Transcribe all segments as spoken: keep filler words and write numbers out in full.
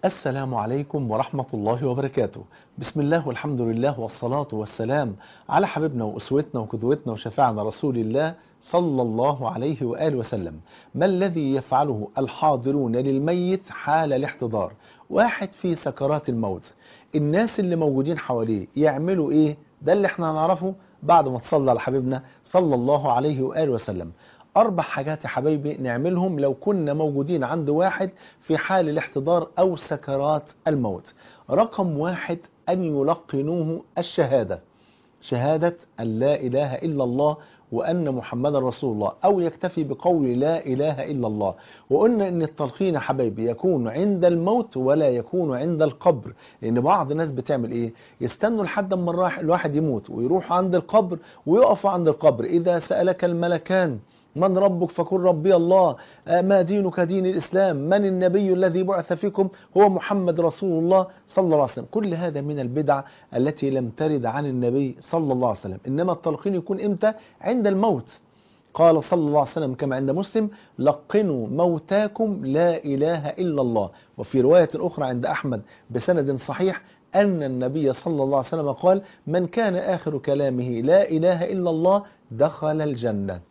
السلام عليكم ورحمة الله وبركاته. بسم الله والحمد لله والصلاة والسلام على حبيبنا وأسوتنا وقدوتنا وشفاعنا رسول الله صلى الله عليه وآله وسلم. ما الذي يفعله الحاضرون للميت حال الاحتضار؟ واحد في سكرات الموت، الناس اللي موجودين حواليه يعملوا ايه؟ ده اللي احنا هنعرفه بعد ما تصلى على حبيبنا صلى الله عليه وآله وسلم. أربع حاجات يا حبايبي نعملهم لو كنا موجودين عند واحد في حال الاحتضار أو سكرات الموت. رقم واحد أن يلقنوه الشهادة، شهادة أن لا إله إلا الله وأن محمد رسول الله، أو يكتفي بقول لا إله إلا الله. وقلنا أن التلقين يا حبايبي يكون عند الموت ولا يكون عند القبر، لأن بعض الناس بتعمل إيه؟ يستنوا لحد ما الواحد يموت ويروح عند القبر ويقفوا عند القبر. إذا سألك الملكان من ربك فقل ربي الله، ما دينك دين الإسلام، من النبي الذي بعث فيكم هو محمد رسول الله صلى الله عليه وسلم. كل هذا من البدع التي لم ترد عن النبي صلى الله عليه وسلم. إنما التلقين يكون إمتى؟ عند الموت. قال صلى الله عليه وسلم كما عند مسلم: لقنوا موتاكم لا إله إلا الله. وفي رواية أخرى عند أحمد بسند صحيح أن النبي صلى الله عليه وسلم قال: من كان آخر كلامه لا إله إلا الله دخل الجنة.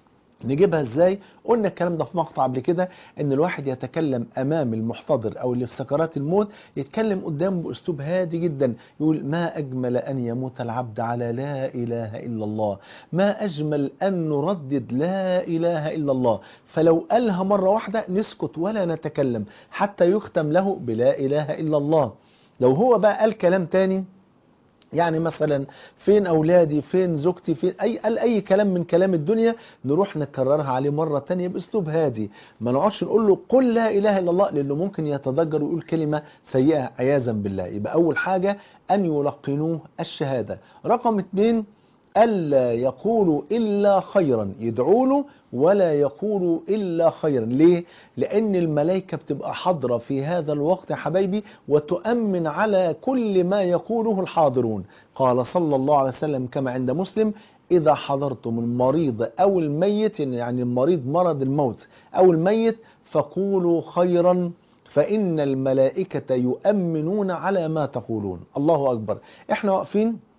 نجيبها ازاي؟ قلنا الكلام ده في مقطع قبل كده، ان الواحد يتكلم امام المحتضر او اللي في سكرات الموت، يتكلم قدامه باسلوب هادي جدا، يقول: ما اجمل ان يموت العبد على لا اله الا الله، ما اجمل ان نردد لا اله الا الله. فلو قالها مرة واحدة نسكت ولا نتكلم حتى يختم له بلا اله الا الله. لو هو بقى قال كلام تاني، يعني مثلا فين أولادي، فين زوجتي، فين أي قال أي كلام من كلام الدنيا، نروح نكررها عليه مرة تانية بأسلوب هادي. ما نقعدش نقول له قل لا إله إلا الله، لأنه ممكن يتضجر ويقول كلمة سيئة عياذا بالله. يبقى أول حاجة أن يلقنوه الشهادة. رقم اتنين: ألا يقولوا إلا خيرا، يدعوا له ولا يقولوا إلا خيرا. ليه؟ لأن الملائكة بتبقى حاضرة في هذا الوقت يا حبايبي وتؤمن على كل ما يقوله الحاضرون. قال صلى الله عليه وسلم كما عند مسلم: إذا حضرتم المريض أو الميت، يعني المريض مرض الموت أو الميت، فقولوا خيرا فإن الملائكة يؤمنون على ما تقولون. الله أكبر. احنا واقفين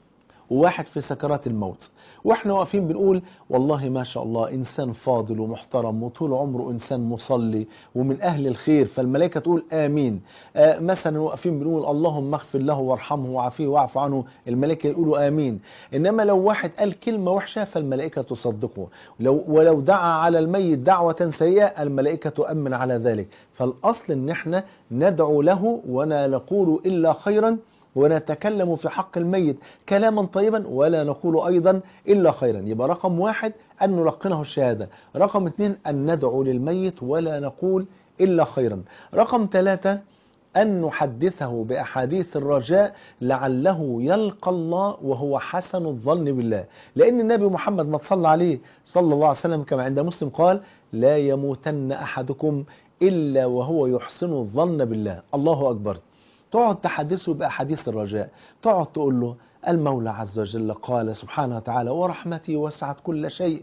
وواحد في سكرات الموت، واحنا واقفين بنقول والله ما شاء الله انسان فاضل ومحترم وطول عمره انسان مصلي ومن اهل الخير، فالملائكه تقول امين. آه مثلا واقفين بنقول اللهم اغفر له وارحمه وعافيه واعف عنه، الملائكه يقولوا امين. انما لو واحد قال كلمه وحشه فالملائكه تصدقه، لو ولو دعا على الميت دعوه سيئه الملائكه تؤمن على ذلك. فالاصل ان احنا ندعو له ولا نقول الا خيرا، ونتكلم في حق الميت كلاما طيبا ولا نقول أيضا إلا خيرا. يبقى رقم واحد أن نلقنه الشهادة. رقم اثنين أن ندعو للميت ولا نقول إلا خيرا. رقم ثلاثة أن نحدثه بأحاديث الرجاء لعله يلقى الله وهو حسن الظن بالله. لأن النبي محمد ما صلى عليه صلى الله عليه وسلم كما عند مسلم قال: لا يموتن أحدكم إلا وهو يحسن الظن بالله. الله أكبر. تقعد تحدثه بأحاديث الرجاء، تقعد تقول له المولى عز وجل قال سبحانه وتعالى: ورحمتي وسعت كل شيء.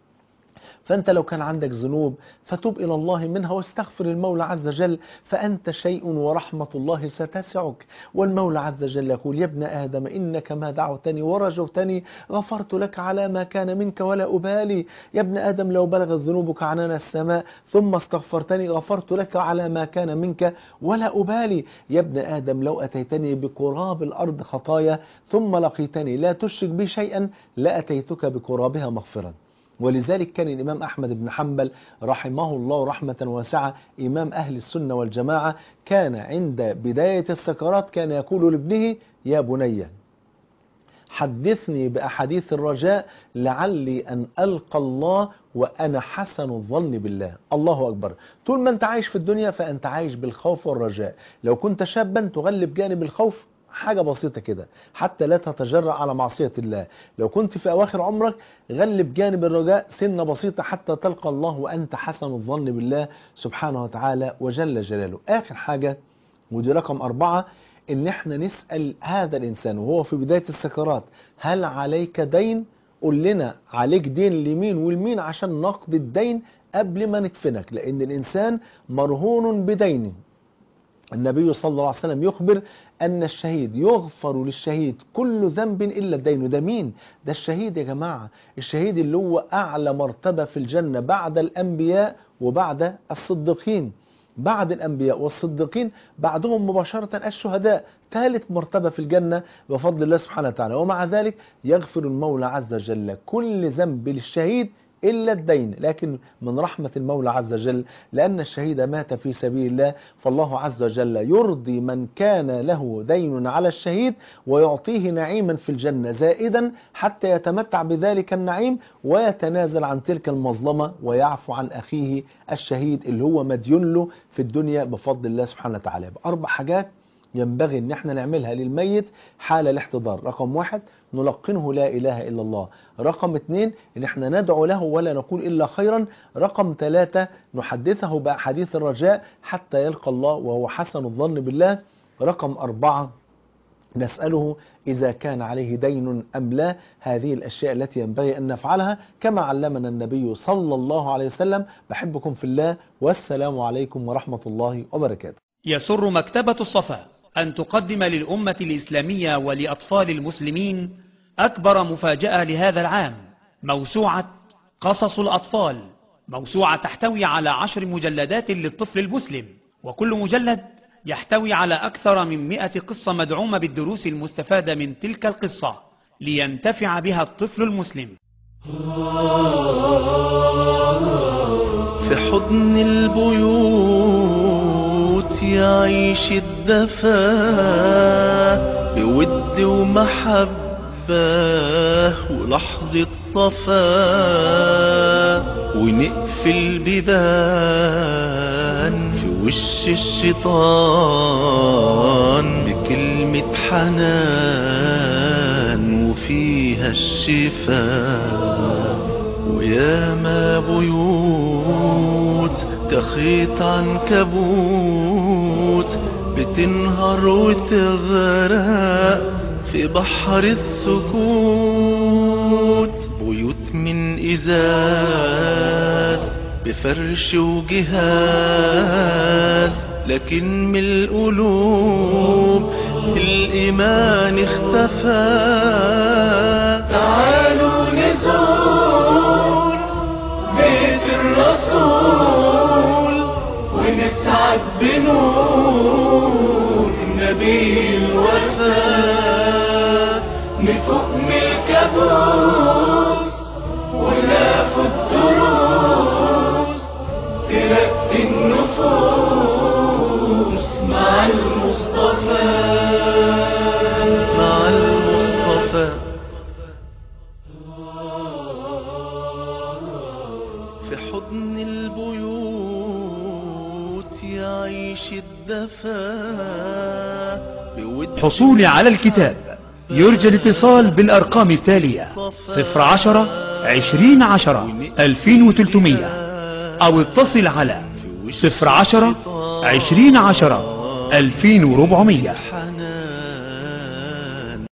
فأنت لو كان عندك ذنوب فتوب إلى الله منها واستغفر المولى عز وجل، فأنت شيء ورحمة الله ستسعك. والمولى عز وجل يقول: يا ابن آدم إنك ما دعوتني ورجوتني غفرت لك على ما كان منك ولا أبالي. يا ابن آدم لو بلغت ذنوبك عنان السماء ثم استغفرتني غفرت لك على ما كان منك ولا أبالي. يا ابن آدم لو أتيتني بقراب الأرض خطايا ثم لقيتني لا تشرك بي شيئا لأتيتك بقرابها مغفرا. ولذلك كان الإمام أحمد بن حنبل رحمه الله رحمة واسعة، إمام أهل السنة والجماعة، كان عند بداية السكرات كان يقول لابنه: يا بني حدثني بأحاديث الرجاء لعلي أن ألقى الله وأنا حسن الظن بالله. الله أكبر. طول ما أنت عايش في الدنيا فأنت عايش بالخوف والرجاء. لو كنت شابا تغلب جانب الخوف، حاجة بسيطة كده حتى لا تتجرأ على معصية الله. لو كنت في أواخر عمرك غلب جانب الرجاء سنة بسيطة حتى تلقى الله وأنت حسن الظن بالله سبحانه وتعالى وجل جلاله. آخر حاجة ودي رقم أربعة: إن احنا نسأل هذا الإنسان وهو في بداية السكرات: هل عليك دين؟ قل لنا عليك دين لمين والمين عشان نقضي الدين قبل ما ندفنك، لأن الإنسان مرهون بدينه. النبي صلى الله عليه وسلم يخبر أن الشهيد يغفر للشهيد كل ذنب إلا الدين. ده مين؟ ده الشهيد يا جماعة، الشهيد اللي هو أعلى مرتبة في الجنة بعد الأنبياء وبعد الصديقين. بعد الأنبياء والصديقين بعدهم مباشرة الشهداء، ثالث مرتبة في الجنة بفضل الله سبحانه وتعالى. ومع ذلك يغفر المولى عز وجل كل ذنب للشهيد إلا الدين. لكن من رحمة المولى عز وجل لأن الشهيد مات في سبيل الله، فالله عز وجل يرضي من كان له دين على الشهيد ويعطيه نعيما في الجنة زائدا حتى يتمتع بذلك النعيم ويتنازل عن تلك المظلمة ويعفو عن أخيه الشهيد اللي هو مدين له في الدنيا بفضل الله سبحانه وتعالى. بأربع حاجات ينبغي ان احنا نعملها للميت حال الاحتضار. رقم واحد، نلقنه لا اله الا الله. رقم اتنين، ان احنا ندعو له ولا نقول الا خيرا. رقم ثلاثة، نحدثه بأحاديث الرجاء حتى يلقى الله وهو حسن الظن بالله. رقم أربعة، نسأله إذا كان عليه دين أم لا. هذه الأشياء التي ينبغي أن نفعلها كما علمنا النبي صلى الله عليه وسلم. بحبكم في الله، والسلام عليكم ورحمة الله وبركاته. يسر مكتبة الصفا أن تقدم للأمة الإسلامية ولأطفال المسلمين أكبر مفاجأة لهذا العام، موسوعة قصص الأطفال، موسوعة تحتوي على عشر مجلدات للطفل المسلم، وكل مجلد يحتوي على أكثر من مئة قصة مدعومة بالدروس المستفادة من تلك القصة لينتفع بها الطفل المسلم. في حضن البيوت يعيش الدفا بود ومحبة ولحظة صفا، ونقفل بيبان في وش الشيطان بكلمة حنان وفيها الشفاء. وياما بيوت كخيط عنكبوت بتنهار وتغرق في بحر السكوت، بيوت من إزاز بفرش وجهاز لكن من القلوب الإيمان اختفى. تعالوا نزور بيت الرسول ونسعد بنور نبي الوفاء، نفوق من الكابوس وناخد دروس ترقي النفوس مع المصطفى مع المصطفى. في حضن البيوت يعيش الدفا. حصول على الكتاب يرجى الاتصال بالأرقام التالية: صفر عشرة عشرين عشرة ألفين وثلاثمية، أو اتصل على صفر عشرة عشرين عشرة ألفين وأربعمية.